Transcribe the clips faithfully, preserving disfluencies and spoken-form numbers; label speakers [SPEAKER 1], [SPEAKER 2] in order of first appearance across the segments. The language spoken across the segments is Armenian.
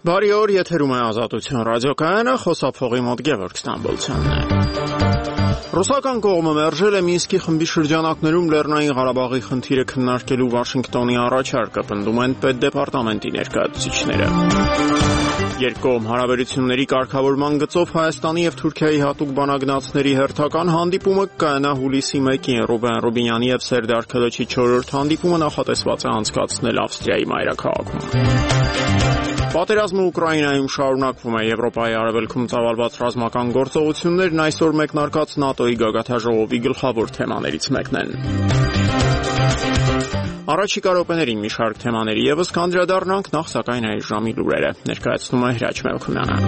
[SPEAKER 1] Բարի օր, եթերում է Ազատություն ռադիոկայանը, խոսափողի մոտ Գևորգ Ստամբոլցյանն է։ Ռուսական կողմը մերժել է Մինսկի խմբի շրջանակներում Լեռնային Ղարաբաղի խնդիրը քննարկելու Վաշինգտոնի առաջարկը, պնդում են Պետդեպարտամենտի ներկայացուցիչները։ Երկկողմ հարաբերությունների կարգավորման գծով Հայաստանի եւ Թուրքիայի հատուկ բանագնացների հերթական հանդիպումը կայանա հուլիսի մեկին։ Ռուբեն Ռուբինյանի եւ Սերդար Քելեչի չորրորդ հանդիպումը նախատեսված է անցկացնել Ավստրիայի մայրաքաղաքում։ Պատերազմը Ուկրաինայում շարունակվում է։ Եվրոպայի արևելքում ծավալված ռազմական գործողություններն այսօր մեկնարկած ՆԱՏՕ-ի գագաթաժողովի գլխավոր թեմաներից մեկն են։ Առաջիկա րոպեներին մի շարք թեմաների եւս կանդրադառնանք, նախ սակայն այս ժամի լուրերը ներկայացնում է Հրաչ Մելքումյանը։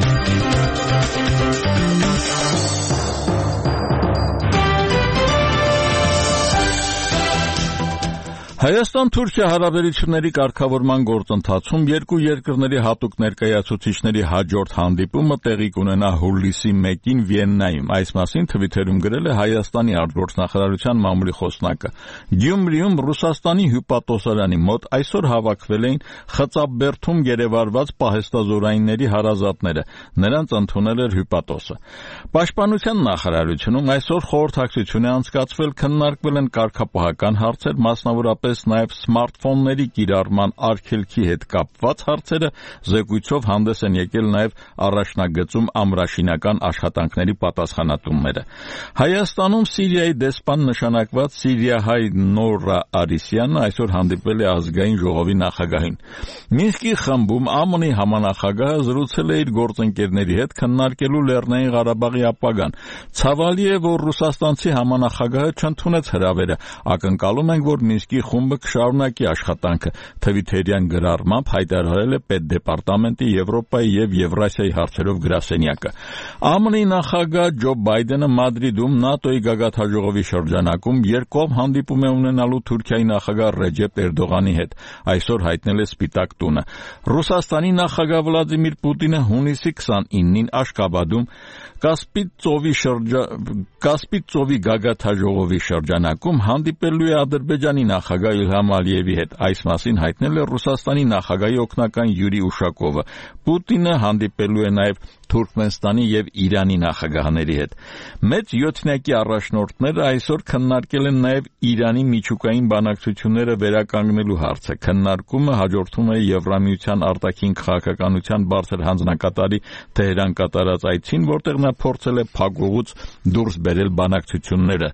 [SPEAKER 2] Հայաստան-Թուրքիա հարաբերությունների կարգավորման գործընթացում երկու երկրների հատուկ ներկայացուցիչների հաջորդ հանդիպումը տեղի կունենա հուլիսի մեկին Վիեննայում։ Այս մասին Թվիթերում գրել է Հայաստանի արտգործնախարարության մամուլի խոսնակը։ Գյումրիում Ռուսաստանի հյուպատոսարանի մոտ այսօր հավաքվել էին Խծաբերդում գերեվարված պահեստազորայինների հարազատները։ Նրանց ընդունել էր հյուպատոսը։ Պաշտպանության նախարարությունում այսօր խորհրդակցություն է անցկացվել, քննարկվել են կարգապահական հարցեր, մասնավորապես նաև սմարթֆոնների կիրառման արգելքի հետ կապված հարցերը, զեկույցով հանդես են եկել նաև առաջնագծում ամրաշինական աշխատանքների պատասխանատունները։ Հայաստանում Սիրիայի դեսպան նշանակված սիրիահայ Նորա Արիսյանը այսօր հանդիպել է ազգային ժողովի նախագահին։ Մինսկի խմբում ԱՄՆ-ի համանախագահը զրուցել է իր գործընկերների հետ քննարկելու Լեռնային Ղարաբաղի ապագան։ Ցավալի է, որ ռուսաստանցի համանախագահը չընդունեց հրավերը։ Ակնկալում ենք, որ Մինսկի խումբը կշարունակի աշխատանքը, Թվիթերյան գրառմամբ հայտարարել է Պետդեպարտամենտի Եվրոպայի եւ Եվրասիայի հարցերով գրասենյակը։ ԱՄՆ-ի նախագահ Ջո Բայդենը Մադրիդում ՆԱՏՕ-ի գագաթաժողովի շրջանակում երկկողմ հանդիպում է ունենալու Թուրքիայի նախագահ Ռեջեփ Էրդողանի հետ, այսօր հայտնել է Սպիտակ տունը։ Ռուսաստանի նախագահ Վլադիմիր Պուտինը հունիսի քսանինին Աշկաբադում Կասպից ծովի շրջա... Կասպից ծովի գագաթաժողովի շրջանակում հանդիպելու է Ադրբեջանի նախագահ Իլհամ Ալիևի հետ։ Այս մասին հայտնել է Ռուսաստանի նախագահի օգնական Յուրի Ուշակովը։ Պուտինը հանդիպելու է նաև Թուրքմենստանի եւ Իրանի նախագահների հետ։ Մեծ յոթնյակի առաջնորդները այսօր քննարկել են նաև Իրանի միջուկային բանակցությունները վերականգնելու հարցը։ Քննարկումը հաջորդում է Եվրամիության արտաքին քաղաքականության բարձր հանձնակատարի Թեհրան կատարած այցին, որտեղ նա փորձել է փակուղուց դուրս բերել բանակցությունները։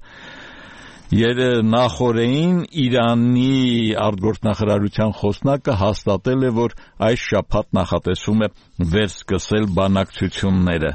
[SPEAKER 2] Եր նախորդին Իրանի արտգործնախարարության խոսնակը հաստատել է, որ այս շաբաթ նախատեսվում է վերսկսել բանակցությունները։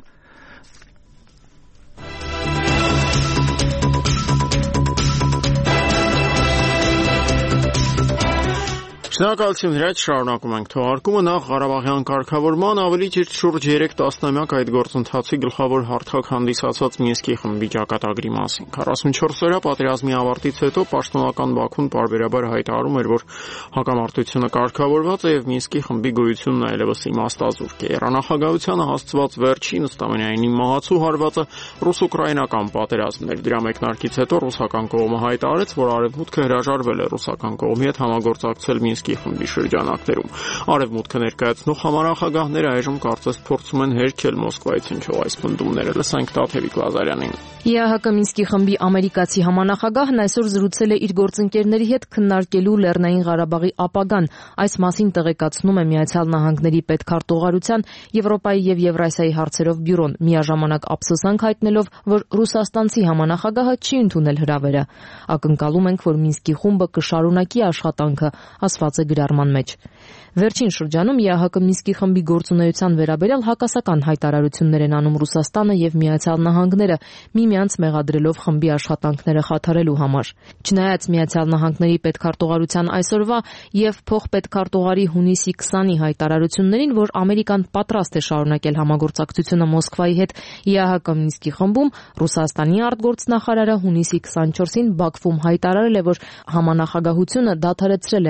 [SPEAKER 1] Շնորհակալություն Հրաչ, շարունակում ենք թողարկումը։ Նախ Ղարաբաղյան կարգավորման ավելի ճիշտ շուրջ երեք տասնամյակ այդ գործընթացի գլխավոր հարթակ հանդիսացած Մինսկի խմբի ճակատագրի մասին։ քառասունչորս օրյա պատերազմի ավարտից հետո պաշտոնական Բաքուն պարբերաբար հայտարարում էր, որ հակամարտությունը կարգավորված է եւ Մինսկի խմբի գոյությունն այլևս իմաստազուրկ է։ Երանախագահությանը հասցված վերջին ըստամենայնի մահացու հարվածը ռուս-ուկրաինական պատերազմն էր։ Դրա մեկնարկից հետո ռուսական կողմը հայտարարեց, որ արևմուտքը հրաժարվել է ռուսական կողմի հետ համագործակցել Մինսկի խմբի շրջանակներում։ Արևմուտքը ներկայացնող համանախագահները այժմ կարծես փորձում են հերքել Մոսկվայից հնչող այս պնդումները։ Լսենք Տաթևիկ Լազարյանին։
[SPEAKER 3] ԵԱՀԿ Մինսկի խմբի ամերիկացի համանախագահն այսօր զրուցել է իր գործընկերների հետ քննարկելու Լեռնային Ղարաբաղի ապագան։ Այս մասին տեղեկացնում է Միացյալ Նահանգների պետքարտուղարության Եվրոպայի եւ Եվրասիայի հարցերով բյուրոն, միաժամանակ ափսոսանք հայտնելով, որ ռուսաստանցի համանախագահը չի ընդունել հրավերը։ Ակնկալում ենք, որ Մինսկի խումբը կշարունակի աշխատանքը, ասված է գրառման մեջ։ Վերջին շրջանում ԵԱՀԿ Մինսկի խմբի գործունեության վերաբերյալ հակասական հայտարարություններ են անում Ռուսաստանը եւ Միացյալ Նահանգները, միմյանց մեղադրելով խմբի աշխատանքները խաթարելու համար։ Չնայած Միացյալ Նահանգների պետքարտուղարության այսօրվա եւ փոխպետքարտուղարի հունիսի քսանի հայտարարություններին, որ Ամերիկան պատրաստ է շարունակել համագործակցությունը Մոսկվայի հետ ԵԱՀԿ Մինսկի խմբում, Ռուսաստանի արտգործնախարարը հունիսի քսանչորսին Բաքվում հայտարարել է, որ համանախագահությունը դադարեցրել է աշխատանքը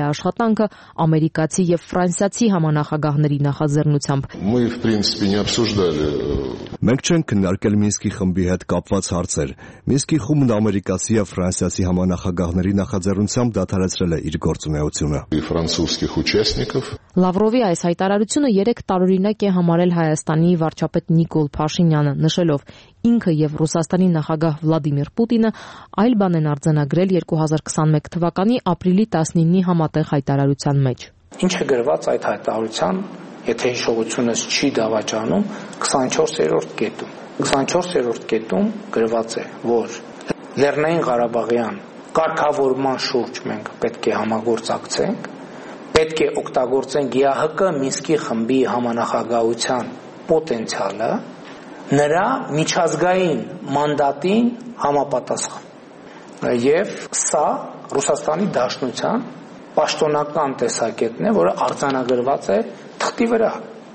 [SPEAKER 3] աշխատանքը ամերիկացի եւ ֆրանսիացի համանախագահների նախաձեռնությամբ։
[SPEAKER 4] Мы, в принципе, не обсуждали.
[SPEAKER 5] Մենք չենք քննարկել Մինսկի խմբի հետ կապված հարցեր։ Մինսկի խումբն ամերիկացի եւ ֆրանսիացի համանախագահների նախաձեռնությամբ դադարեցրել է իր գործունեությունը։
[SPEAKER 4] И французских участников.
[SPEAKER 3] Լավրովի այս հայտարարությունը երեք տարօրինակ է համարել Հայաստանի վարչապետ Նիկոլ Փաշինյանը, նշելով ինքը եւ Ռուսաստանի նախագահ Վլադիմիր Պուտինը այլ բան են արձանագրել երկու հազար քսաներկու թվականի ապրիլի տասնինի համատեղ հայտարարության մեջ։
[SPEAKER 6] Ինչ է գրված այդ հայտարարության, եթե հիշողությունս չի դավաճանում, քսանչորսերորդ կետում։ քսանչորսերորդ կետում գրված է, որ Լեռնային Ղարաբաղյան կարգավորման շուրջ մենք պետք է համագործակցենք, պետք է օգտագործենք ԵԱՀԿ Մինսկի խմբի համանախագահության պոտենցիալը նրա միջազգային մանդատին համապատասխան։ Եվ սա Ռուսաստանի Դաշնության պաշտոնական տեսակետն է, որը արձանագրված է թղթի վրա։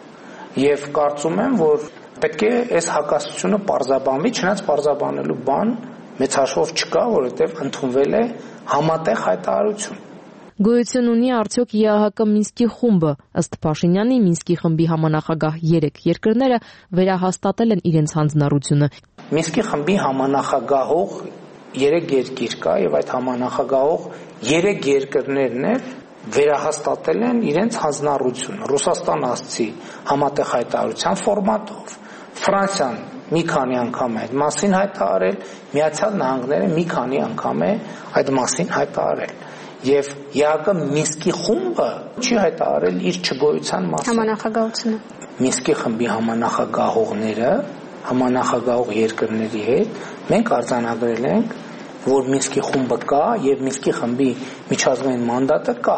[SPEAKER 6] Եվ կարծում եմ, որ պետք է այս հակասությունը պարզաբանվի, չնայած պարզաբանելու բան մեծ հաշվով չկա, որովհետև ընդունվել է համատեղ հայտարարություն։
[SPEAKER 3] Գոյություն ունի արդյոք ԵԱՀԿ Մինսկի խումբը, ըստ Փաշինյանի Մինսկի խմբի համանախագահ երեք երկրները վերահաստատել են իրենց հանձնառությունը։
[SPEAKER 6] Մինսկի խմբի համանախագահող երեք երկիր կա եւ այդ համանախագահող երեք երկրներն էլ վերահաստատել են իրենց հանձնառությունը։ Ռուսաստան ասցի համատեղ հայտարարության ֆորմատով, Ֆրանսիան մի քանի անգամ է այդ մասին հայտարարել, Միացյալ Նահանգները մի քանի անգամ է այդ մասին հայտարարել։ Եվ ԵԱՀԿ Մինսկի խումբը չի հայտարարել իր չգոյության մասին։
[SPEAKER 7] Համանախագահությունը։
[SPEAKER 6] Մինսկի խմբի համանախագահողները, համանախագահող երկրների հետ մենք արձանագրել ենք, որ Մինսկի խումբը կա եւ Մինսկի խմբի միջազգային մանդատը կա։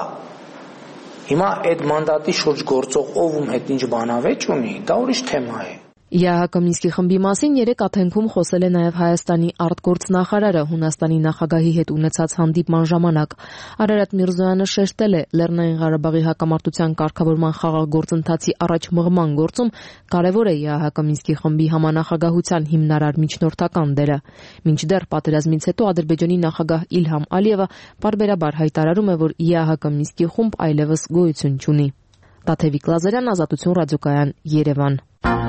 [SPEAKER 6] Հիմա այդ մանդատի շուրջ գործող ով ում հետ ինչ բանավեճ ունի, դա ուրիշ թեմա է։
[SPEAKER 3] ԵԱՀԿ Մինսկի խմբի մասին երեք Աթենքում խոսել է նաև Հայաստանի արտգործնախարարը Հունաստանի նախագահի հետ ունեցած հանդիպման ժամանակ։ Արարատ Միրզոյանը շեշտել է, Լեռնային Ղարաբաղի հակամարտության կարգավորման խաղաղ գործընթացի առաջ մղման գործում կարևոր է ԵԱՀԿ Մինսկի խմբի համանախագահության հիմնարար միջնորդական դերը։ Մինչդեռ պատերազմից հետո Ադրբեջանի նախագահ Իլհամ Ալիևը պարբերաբար հայտարարում է, որ ԵԱՀԿ Մինսկի խումբ այլևս գոյություն չունի։ Տաթևիկ Լազարյան, Ազատություն ռադիոկայան, Երևան։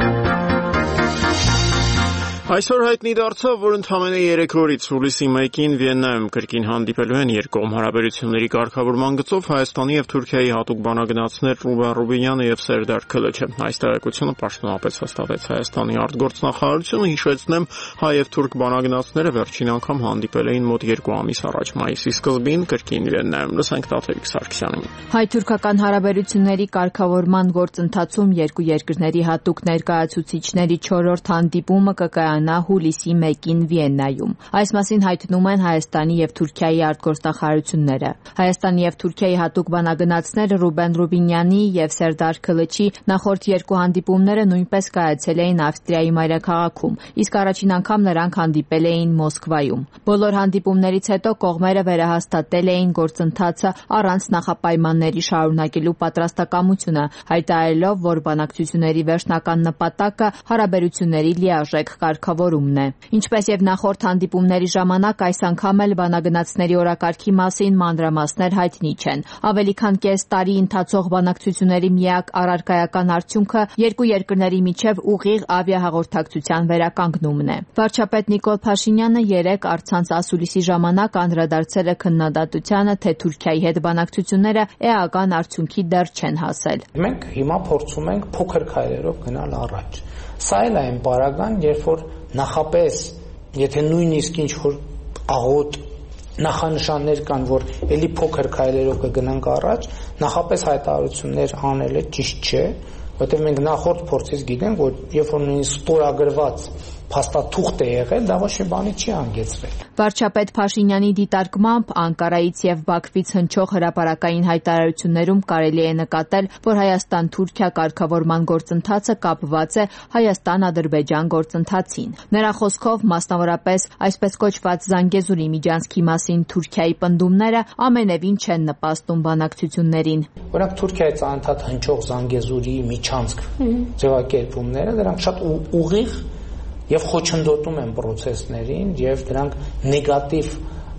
[SPEAKER 1] Այսօր հայտնի դարձավ, որ ընդամենը երեք օրից հուլիսի մեկին Վիեննայում կրկին հանդիպելու են երկկողմ հարաբերությունների կարգավորման գծով Հայաստանի եւ Թուրքիայի հատուկ բանագնացներ Ռուբեն Ռուբինյանը եւ Սերդար Քլիչը։ Այս տեղեկությունը պաշտոնապես հաստատեց Հայաստանի արտգործնախարարությունը, հիշեցնեմ, հայ եւ թուրք բանագնացները վերջին անգամ հանդիպել էին մոտ երկու ամիս առաջ մայիսի սկզբին կրկին Վիեննայում։ Լսենք Տաթևիկ Սարգսյանին։
[SPEAKER 8] Հայ-թուրքական հարաբերությունների կարգավորման գործընթացում երկու երկրների հատուկ ներկայացուցիչների չորրորդ հանդիպումը կկայանա հուլիսի մեկին Վիեննայում։ Այս մասին հայտնում են Հայաստանի եւ Թուրքիայի արտգործնախարարությունները։ Հայաստանի եւ Թուրքիայի հատուկ բանագնացներ Ռուբեն Ռուբինյանի եւ Սերդար Քլիչի նախորդ երկու հանդիպումները նույնպես կայացել էին Ավստրիայի մայրաքաղաքում, իսկ առաջին անգամ նրանք հանդիպել էին Մոսկվայում։ Բոլոր հանդիպումներից հետո կողմերը վերահաստատել էին գործընթացը առանց նախապայմանների շարունակելու պատրաստակամությունը, հայտարարելով, որ բանակցությունների վերջնական նպատակը հարաբերությունների լիարժեք կարգավորումն է։ Ինչպես եւ նախորդ հանդիպումների ժամանակ, այս անգամ էլ բանագնացների օրակարգի մասին մանրամասներ հայտնի չեն։ Ավելի քան կես տարի ընթացող բանակցությունների միակ առարկայական արդյունքը երկու երկրների միջև ուղիղ ավիահաղորդակցության վերականգնումն է։ Վարչապետ Նիկոլ Փաշինյանը երեկ առցանց ասուլիսի ժամանակ անդրադարձել է քննադատությանը, թե Թուրքիայի հետ բանակցությունները էական արդյունքի դեռ չեն հասել։
[SPEAKER 6] Մենք հիմա փորձում ենք փոքր քայլերով գնալ առաջ։ Սա էլ այն պարագան, երբ որ նախապես, եթե նույնիսկ ինչ-որ աղոտ նախանշաններ կան, որ էլի փոքր քայլերով կգնանք առաջ, նախապես հայտարարություններ անելը ճիշտ չէ, որտեղ մենք նախորդ փորձից գիտենք, որ երբ որ նույնիսկ ստորագրված փաստաթուղթ է եղել, դա ոչ մի բանի չի հանգեցրել։
[SPEAKER 8] Վարչապետ Փաշինյանի դիտարկմամբ Անկարայից եւ Բաքվից հնչող հրապարակային հայտարարություններում կարելի է նկատել, որ Հայաստան-Թուրքիա կարգավորման գործընթացը կապված է Հայաստան-Ադրբեջան գործընթացին։ Նրա խոսքով, մասնավորապես այսպես կոչված Զանգեզուրի միջանցքի մասին Թուրքիայի պնդումները ամենևին չեն նպաստում բանակցություններին։
[SPEAKER 6] Օրինակ Թուրքիայից անընդհատ հնչող Զանգեզուրի միջանցք ձևակերպումները, դրանք շատ ուղիղ եւ խոչընդոտում են process-ներին եւ դրանք նեգատիվ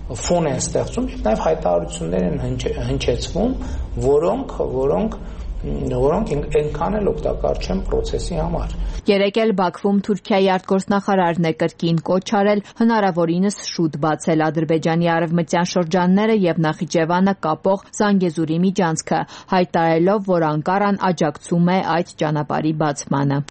[SPEAKER 6] ֆոն են ստեղծում եւ նաեւ հայտարարություններ են հնչեցվում, որոնք որոնք որոնք այնքան էլ օգտակար չեն process-ի համար։
[SPEAKER 8] Երեկ էլ Բաքվում Թուրքիայի արտգործնախարարն է կրկին կոչ արել հնարավորինս շուտ բացել Ադրբեջանի արևմտյան շրջանները եւ Նախիջևանը կապող Զանգեզուրի միջանցքը, հայտարարելով, որ Անկարան աջակցում է այդ ճանապարհի բացմանը։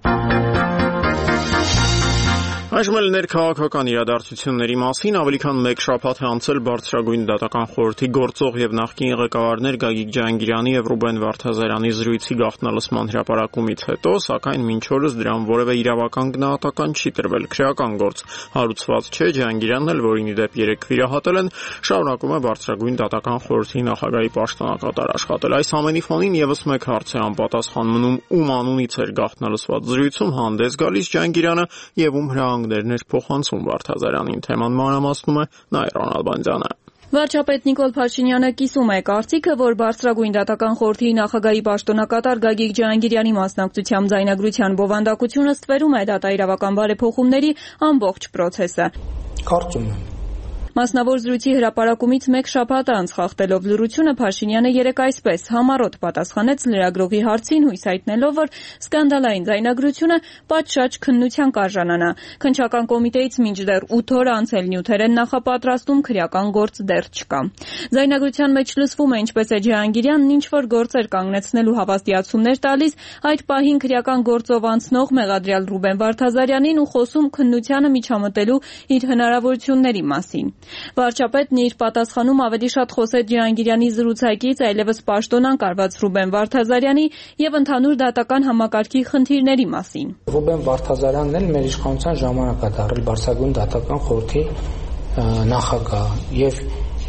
[SPEAKER 1] Այժմ էլ ներքաղաքական իրադարձությունների մասին ավելի քան մեկ շաբաթ է անցել Բարձրագույն դատական խորհրդի գործող եւ նախկին ղեկավարներ Գագիկ Ջահանգիրյանի եւ Ռուբեն Վարդազարյանի զրույցի գաղտնալսման հրապարակումից հետո, սակայն մինչ օրս դրան որևէ իրավական գնահատական չի տրվել։ Քրեական գործ հարուցված չէ, Ջահանգիրյանն էլ, որին ի դեպ երեք վիրահատել են, շարունակում է Բարձրագույն դատական խորհրդի նախագահի պաշտոնակատար աշխատել։ Այս ամենի ֆոնին եւս մեկ հարց է անպատասխան մնում՝ ում անունից էր գաղտնալսված զրույցում հանդես գալիս Ջահանգիրյանը եւ ում հրահանգներն էր փոխանցում Վարդազարյանին։ Թեման մանրամասնում է Նաիրա Անալբանդյանը։
[SPEAKER 7] Վարչապետ Նիկոլ Փաշինյանը կիսում է կարծիքը, որ Բարձրագույն դատական խորհրդի նախագահի պաշտոնակատար Գագիկ Ջահանգիրյանի մասնակցությամբ ձայնագրության բովանդակությունը ստվերում է դատաիրավական բարեփոխումների ամբողջ process-ը։
[SPEAKER 6] Կարծում եմ
[SPEAKER 7] Մասնավոր զրույցի հրապարակումից մեկ շաբաթ անց խախտելով լրությունը Փաշինյանը երեկ այսպես համառոտ պատասխանեց լրագրողի հարցին, հույս հայտնելով, որ սկանդալային ձայնագրությունը պատշաճ քննության կարժանանա։ Քննչական կոմիտեից մինչդեռ ութ օր անցել նյութեր են նախապատրաստում, քրեական գործ դեռ չկա։ Ձայնագրության մեջ լսվում է ինչպես է Ջահանգիրյանն ինչ-որ գործեր կանգնեցնելու հավաստիացումներ տալիս, այդ պահին քրեական գործով անցնող մեղադրյալ Ռուբեն Վարդազարյանին ու խոսում քննությանը միջամտելու իր հնարավորությունների մասին։ Վարչապետն իր պատասխանում ավելի շատ խոսեց Ջահանգիրյանի զրուցակից, այլևս պաշտոնան կարված Ռուբեն Վարդազարյանի եւ ընդհանուր դատական համակարգի խնդիրների մասին։
[SPEAKER 6] Ռուբեն Վարդազարյանն էլ մեր իշխանության ժամանակ է դարձել Բարձրագույն դատական խորհրդի նախագահ եւ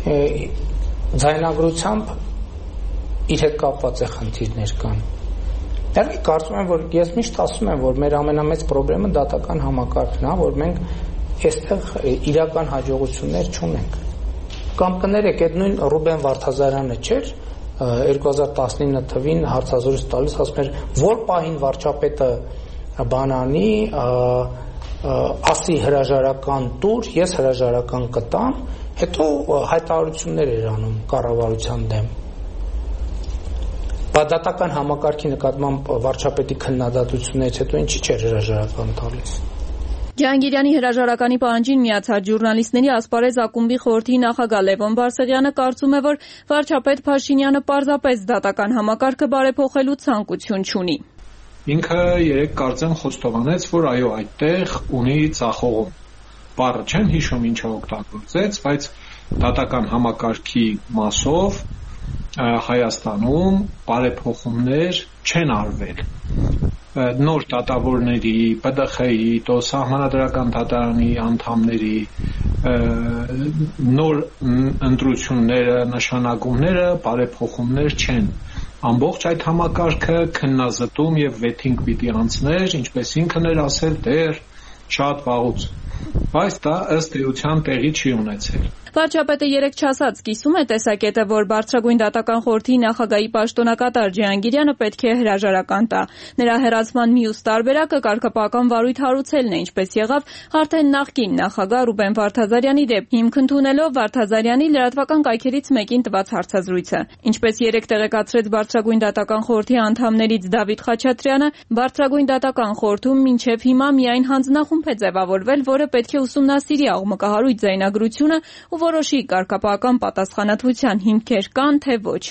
[SPEAKER 6] ձայնագրությամբ իր հետ կապված է խնդիրներ կան։ Դեռ կարծում եմ, որ ես միշտ ասում եմ, որ մեր ամենամեծ խնդիրը դատական համակարգն է, որ մենք այստեղ իրական հաջողություններ չունենք։ Կամ կներեք, այդ նույն Ռուբեն Վարդազարյանը չէր երկու հազար տասնինը թվին հարցազրույց տալիս, ասում էր, որ պահին վարչապետը բանանի, ասի հրաժարական տուր, ես հրաժարական կտամ, հետո հայտարարություններ էր անում կառավարության դեմ։ Բադատական համակարգի նկատմամբ վարչապետի քննադատություններից հետո ինչի՞ չէր հրաժարական տալիս։
[SPEAKER 7] Ջահանգիրյանի հրաժարականի պահանջին միացած ժուրնալիստների ասպարեզ ակումբի խորհրդի նախագահ Լևոն Բարսեղյանը կարծում է, որ վարչապետ Փաշինյանը պարզապես դատական համակարգը բարեփոխելու ցանկություն չունի։
[SPEAKER 9] Ինքը երեք կարծեմ խոստովանեց, որ այո, այդտեղ ունի ձախողում։ Բառը չեմ հիշում ինչը օգտագործեց, բայց դատական համակարգի մասով Հայաստանում բարեփոխումներ չեն արվել։ Նոր դատավորների, Պ Դ Խ-ի, Սահմանադրական դատարանի անդամների նոր ընտրությունները, նշանակումները բարեփոխումներ չեն։ Ամբողջ այդ համակարգը քննազտում եւ վեթինգ պիտի անցներ, ինչպես ինքն էր ասել, դեռ շատ վաղուց։ Բայց դա ըստ էության տեղի չի ունեցել։
[SPEAKER 7] Վարչապետը երեկ չասած կիսում է տեսակետը, որ Բարձրագույն դատական խորհրդի նախագահի պաշտոնակատար Ջահանգիրյանը պետք է հրաժարական տա։ Նրա հեռացման մյուս տարբերակը կարգապահական վարույթ հարուցելն է, ինչպես եղավ արդեն նախկին նախագահ Ռուբեն Վարդազարյանի դեպ, հիմք ընդունելով Վարդազարյանի լրատվական կայքերից մեկին տված հարցազրույցը։ Ինչպես երեկ տեղեկացրեց Բարձրագույն դատական խորհրդի անդամներից Դավիթ Խաչատրյանը, Բարձրագույն դատական խորհրդում մինչև հիմա միայն հանձնախումբ է ձևավորվել, որը պետք է ուսումնասիրի աղմկահարույց ձայնագրությունը ու որոշի կարգապահական պատասխանատվության հիմքեր կան, թե ոչ։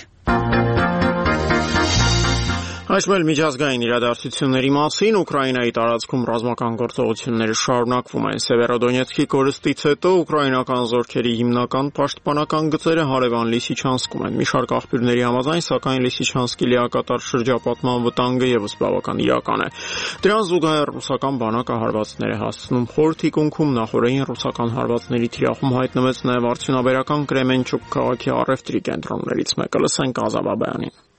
[SPEAKER 1] Այժմ էլ միջազգային իրադարձությունների մասին Ուկրաինայի տարածքում ռազմական գործողությունները շարունակվում են։ Սևերոդոնեցկի կորստից հետո ուկրաինական զորքերի հիմնական պաշտպանական գծերը հարևան Լիսիչանսկում են։ Մի շարք աղբյուրների համաձայն, սակայն Լիսիչանսկի լիակատար շրջապատման վտանգը եւս բավական իրական է։ Դրան զուգահեռ ռուսական բանակը հարվածներ է հասցնում խորհրդի թիկունքում, նախորդին ռուսական հարվածների թիրախում հայտնվեց նաեւ արդյունաբերական Կրեմենչուկ քաղաքի առևտրի կենտրոններից մեկը։ Լսենք Ազա Բաբայանին։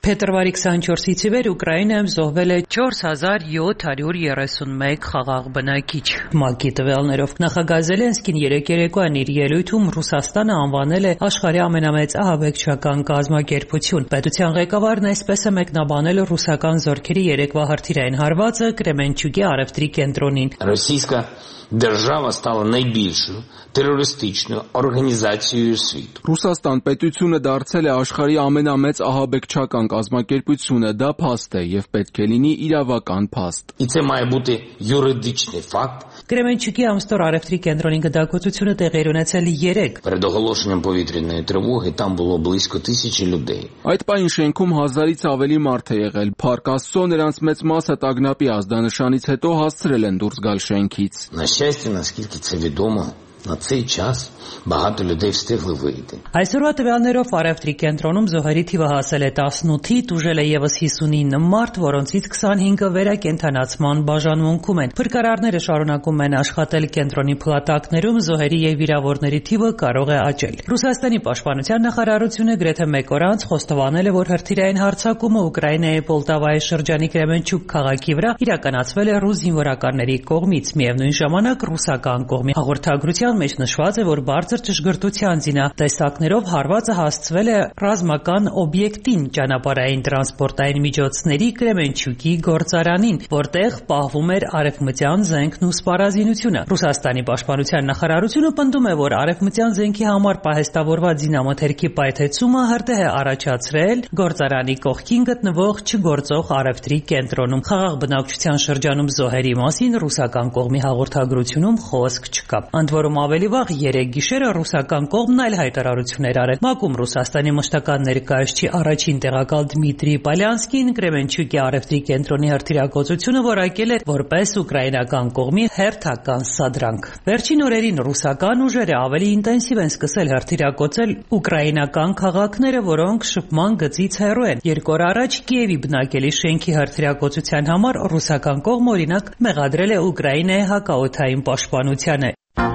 [SPEAKER 10] Փետրվարի քսանչորսից ի վեր Ուկրաինայում զոհվել է չորս հազար յոթ հարյուր երեսունմեկ խաղաղ բնակիչ։ ՄԱԿ-ի տվյալներով նախագահ Զելենսկին երեկ երեկոյան իր ելույթում Ռուսաստանը անվանել է աշխարհի ամենամեծ ահաբեկչական կազմակերպություն։ Պետության ղեկավարն այսպես է մեկնաբանել ռուսական զորքերի երեկվա հրթիռային հարվածը Կրեմենչուկի առևտրի կենտրոնին։
[SPEAKER 11] Ռոսійська держава стала найбільшою терористичною օրգանիզացիայով світу։
[SPEAKER 12] Ռուսաստան պետությունը դարձել է աշխարհի ամենամեծ ահաբեկչական կազմակերպությունը, դա փաստ է եւ պետք է լինի իրավական փաստ։
[SPEAKER 11] І це має бути юридичний факт։
[SPEAKER 10] Կրեմենչուկի ամստոր առևտրի կենտրոնի գդակոծությունը տեղի ունեցել երեկ։
[SPEAKER 11] Перед оголошенням повітряної тривоги там було близько тисячі людей։
[SPEAKER 12] Այդ պահին շենքում հազարից ավելի մարդ է եղել։ Փառք Աստծո, նրանց մեծ մասը տագնապի ազդանշանից հետո հասցրել են դուրս գալ շենքից։
[SPEAKER 11] На щастя, наскільки це відомо, на цей час багато людей встигли вийти։
[SPEAKER 10] Այսօրվա տվյալներով առևտրի կենտրոնում զոհերի թիվը հասել է տասնութի, տուժել է եւս հիսունինը մարդ, որոնցից քսանհինգը վերակենդանացման բաժանմունքում են։ Փրկարարները շարունակում են աշխատել կենտրոնի փլատակներում, զոհերի եւ վիրավորների թիվը կարող է աճել։ Ռուսաստանի պաշտպանության նախարարությունը գրեթե մեկ օր անց խոստովանել է, որ հրթիռային հարձակումը Ուկրաինայի Պոլտավայի շրջանի Կրեմենչուկ քաղաքի վրա իրականացվել է ռուս զինվորականների կողմից։ Միևնույն ժամանակ ռուսական կողմի հաղորդագրության մեջ նշված է, որ բարձր ճշգրտության զինատեսակներով հարվածը հասցվել է ռազմական օբյեկտին, ճանապարհային տրանսպորտային միջոցների Կրեմենչուկի գործարանին, որտեղ պահվում էր արևմտյան զենքն ու սպառազինությունը։ Ռուսաստանի պաշտպանության նախարարությունը պնդում է, որ արևմտյան զենքի համար պահեստավորված զինամթերքի պայթեցումը հրդեհ է առաջացրել գործարանի կողքին գտնվող չգործող առևտրի կենտրոնում։ Խաղաղ բնակչության շրջանում զոհերի մասին ռուսական կողմի հաղորդագրությունում խոսք չկա։ Ընդ որում ավելի վաղ երեկ գիշերը ռուսական կողմն այլ հայտարարություններ արել։ ՄԱԿ-ում Ռուսաստանի մշտական ներկայացուցիչ առաջին տեղակալ Դմիտրի Պալյանսկին Կրեմենչուկի առևտրի կենտրոնի հրթիռակոծությունը որակել է որպես ուկրաինական կողմի հերթական սադրանք։ Վերջին օրերին ռուսական ուժերը ավելի ինտենսիվ են սկսել հրթիռակոծել ուկրաինական քաղաքները, որոնք շփման գծից հեռու են։ Երկու օր առաջ Կիևի բնակելի շենքի հրթիռակոծության համար ռուսական կողմը օրինակ մեղադրել է Ուկրաինայի հակաօդային պաշտպանությանը։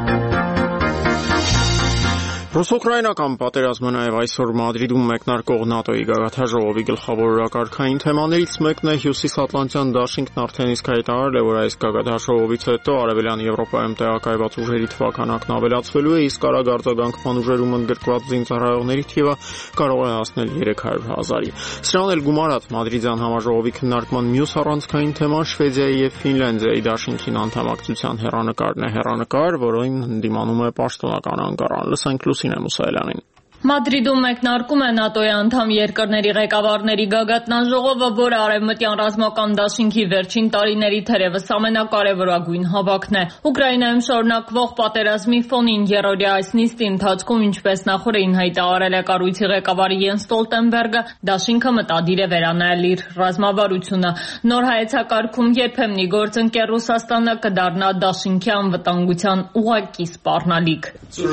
[SPEAKER 1] Ռուս-ուկրաինական պատերազմը նաև այսօր Մադրիդում մեկնարկող ՆԱՏՕ-ի գագաթնաժողովի գլխավոր օրակարգային թեմաներից մեկն է Հյուսիսատլանտյան դաշինքն արդեն իսկ հայտարարել է, որ այս գագաթնաժողովից հետո Արևելյան Եվրոպայում տեղակայված ուժերի թվականակն ավելացվելու է, իսկ արագ արձագանքման ուժերում ընդգրկված զինծառայողների թիվը կարող է հասնել երեք հարյուր հազարի։ Սրան էլ գումարած Մադրիդյան համաժողովի քննարկման մյուս առանցքային թեման Շվեդիայի եւ Ֆինլանդիայի դաշինքին անդամակցության հեռանկարն է, հեռանկար, որին ընդդիմանում է պաշտոնական Անկարան։ Լսենք Լուսինե Մուսայելյանին։
[SPEAKER 7] Մադրիդում մեկնարկում է ՆԱՏՕ-ի անդամ երկրների ղեկավարների գագաթնաժողովը, որը արևմտյան ռազմական դաշինքի վերջին տարիների թերևս ամենակարևորագույն հավաքն է։ Ուկրաինայում շարունակվող պատերազմի ֆոնին երրորդյա այս նիստի ընթացքում, ինչպես նախորդին հայտարարել է կառույցի ղեկավար Յենս Ստոլտենբերգը, դաշինքը մտադիր է վերանայել իր ռազմավարությունը։ Նոր հայեցակարգում երբեմն ի գործընկեր Ռուսաստանը կդառնա դաշինքի անվտանգության ուղղակի սպառնալիք։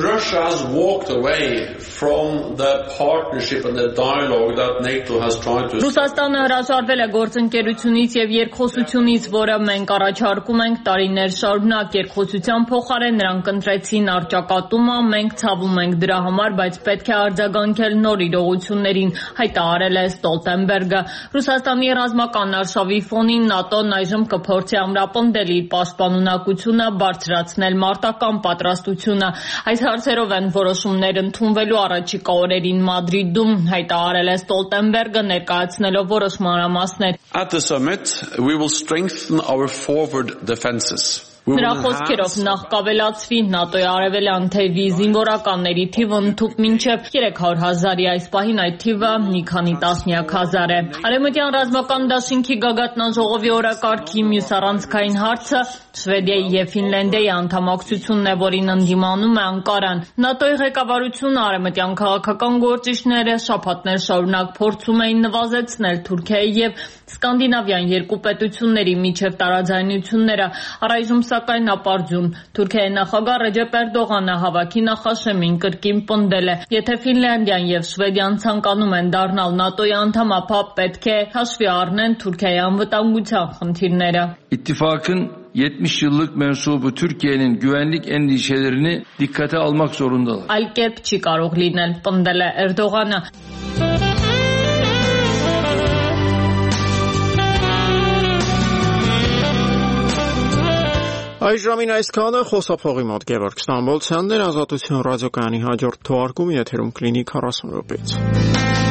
[SPEAKER 7] Ռուսաստանը հրաժարվել է գործընկերությունից եւ երկխոսությունից, որը մենք առաջարկում ենք տարիներ շարունակ։ Երկխոսության փոխարեն նրանք ընտրեցին առճակատումը, մենք ցավում ենք դրա համար, բայց պետք է արձագանքել նոր իրողություններին, հայտարարել է Ստոլտենբերգը։ Ռուսաստանի ռազմական արշավի ֆոնին ՆԱՏՕ-ն այժմ կփորձի ամրապնդել իր պաշտպանունակությունը, բարձրացնել մարտական պատրաստությունը։ Այս հարցերով են որոշումներ ընդունվելու առաջիկա օրերին Մադրիդում, հայտարարել է Ստոլտենբերգը, ներկայացնելով որոշ մանրամասներ։
[SPEAKER 13] At the summit, we will strengthen our forward defenses.
[SPEAKER 7] Նրա խոսքերով նախ կավելացվի ՆԱՏՕ-ի արևելյան թևի զինվորականների թիվը ընդհուպ մինչև երեք հարյուր հազարի, այս պահին այդ թիվը մի քանի տասնյակ հազար է։ Արևմտյան ռազմական դաշինքի գագաթնաժողովի օրակարգի մյուս առանցքային հարցը Շվեդիայի եւ Ֆինլանդիայի անդամակցությունն է, որին ընդդիմանում է Անկարան։ ՆԱՏՕ-ի ղեկավարությունը արևմտյան քաղաքական գործիչները շաբաթներ շարունակ փորձում էին նվազեցնել Թուրքիայի եւ Սկանդինավյան երկու պետությունների միջև տարաձայնությունները, առայժմ սակայն ապարդյուն։ Թուրքիայի նախագահ Ռեջեփ Էրդողանը հավաքի նախաշեմին կրկին պնդել է, եթե Ֆինլանդիան եւ Շվեդիան ցանկանում են դառնալ ՆԱՏՕ-ի անդամ, ապա պետք է հաշվի առնեն Թուրքիայի անվտանգության խնդիրները։
[SPEAKER 14] İttifakın yetmiş yıllık mensubu Türkiye'nin güvenlik endişelerini dikkate almak zorundalar.
[SPEAKER 7] Այլ կերպ չի կարող լինել, պնդել է Էրդողանը։
[SPEAKER 1] Այժմին այսքանը խոսափողի մոտ Գևորգ Ստամբոլցյանն էր, Ազատություն ռադիոկայանի հաջորդ թողարկումը եթերում կլինի քառասուն րոպեից։